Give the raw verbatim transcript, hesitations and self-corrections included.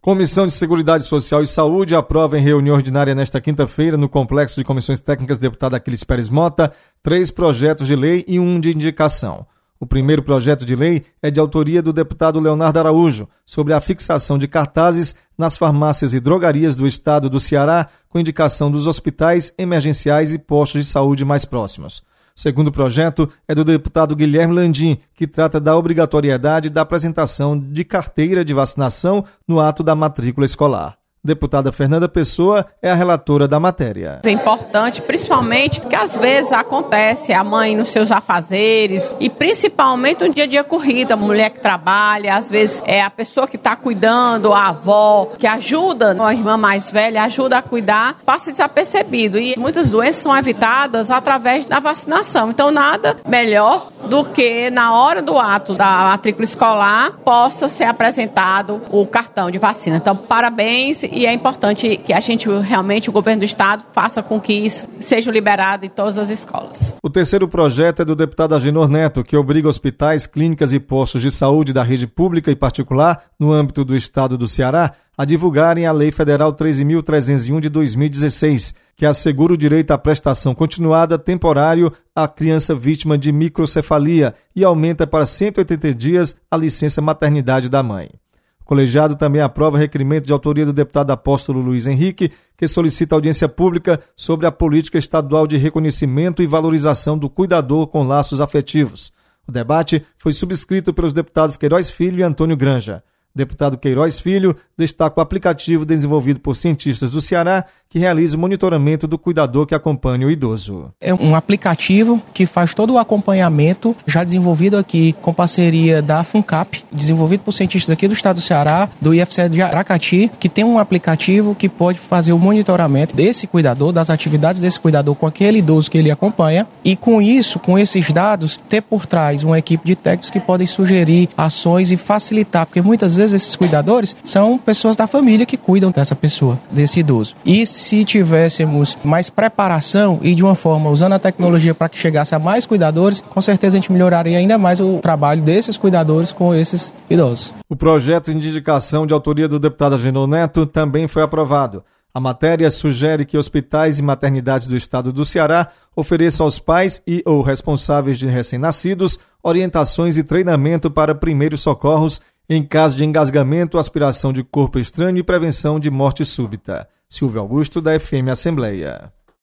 Comissão de Seguridade Social e Saúde aprova em reunião ordinária nesta quinta-feira, no Complexo de Comissões Técnicas, deputado Aquiles Pérez Mota, três projetos de lei e um de indicação. O primeiro projeto de lei é de autoria do deputado Leonardo Araújo, sobre a fixação de cartazes nas farmácias e drogarias do estado do Ceará, com indicação dos hospitais emergenciais e postos de saúde mais próximos. O segundo projeto é do deputado Guilherme Landim, que trata da obrigatoriedade da apresentação de carteira de vacinação no ato da matrícula escolar. Deputada Fernanda Pessoa é a relatora da matéria. É importante, principalmente, que às vezes acontece a mãe nos seus afazeres e principalmente no dia a dia corrida, a mulher que trabalha, às vezes é a pessoa que está cuidando, a avó, que ajuda, a irmã mais velha, ajuda a cuidar, passa desapercebido e muitas doenças são evitadas através da vacinação. Então nada melhor do que na hora do ato da matrícula escolar possa ser apresentado o cartão de vacina. Então parabéns. E é importante que a gente realmente, o governo do estado, faça com que isso seja liberado em todas as escolas. O terceiro projeto é do deputado Agenor Neto, que obriga hospitais, clínicas e postos de saúde da rede pública e particular, no âmbito do estado do Ceará, a divulgarem a Lei Federal treze mil trezentos e um de dois mil e dezesseis, que assegura o direito à prestação continuada temporário à criança vítima de microcefalia e aumenta para cento e oitenta dias a licença maternidade da mãe. O colegiado também aprova requerimento de autoria do deputado Apóstolo Luiz Henrique, que solicita audiência pública sobre a política estadual de reconhecimento e valorização do cuidador com laços afetivos. O debate foi subscrito pelos deputados Queiroz Filho e Antônio Granja. Deputado Queiroz Filho destaca o aplicativo desenvolvido por cientistas do Ceará que realiza o monitoramento do cuidador que acompanha o idoso. É um aplicativo que faz todo o acompanhamento, já desenvolvido aqui com parceria da FUNCAP, desenvolvido por cientistas aqui do estado do Ceará, do I F C de Aracati, que tem um aplicativo que pode fazer o monitoramento desse cuidador, das atividades desse cuidador com aquele idoso que ele acompanha, e com isso, com esses dados, ter por trás uma equipe de técnicos que podem sugerir ações e facilitar, porque muitas vezes esses cuidadores são pessoas da família que cuidam dessa pessoa, desse idoso. E se tivéssemos mais preparação e de uma forma usando a tecnologia para que chegasse a mais cuidadores, com certeza a gente melhoraria ainda mais o trabalho desses cuidadores com esses idosos. O projeto de indicação de autoria do deputado Agenor Neto também foi aprovado. A matéria sugere que hospitais e maternidades do estado do Ceará ofereçam aos pais e ou responsáveis de recém-nascidos orientações e treinamento para primeiros socorros em caso de engasgamento, aspiração de corpo estranho e prevenção de morte súbita. Silvio Augusto, da F M Assembleia.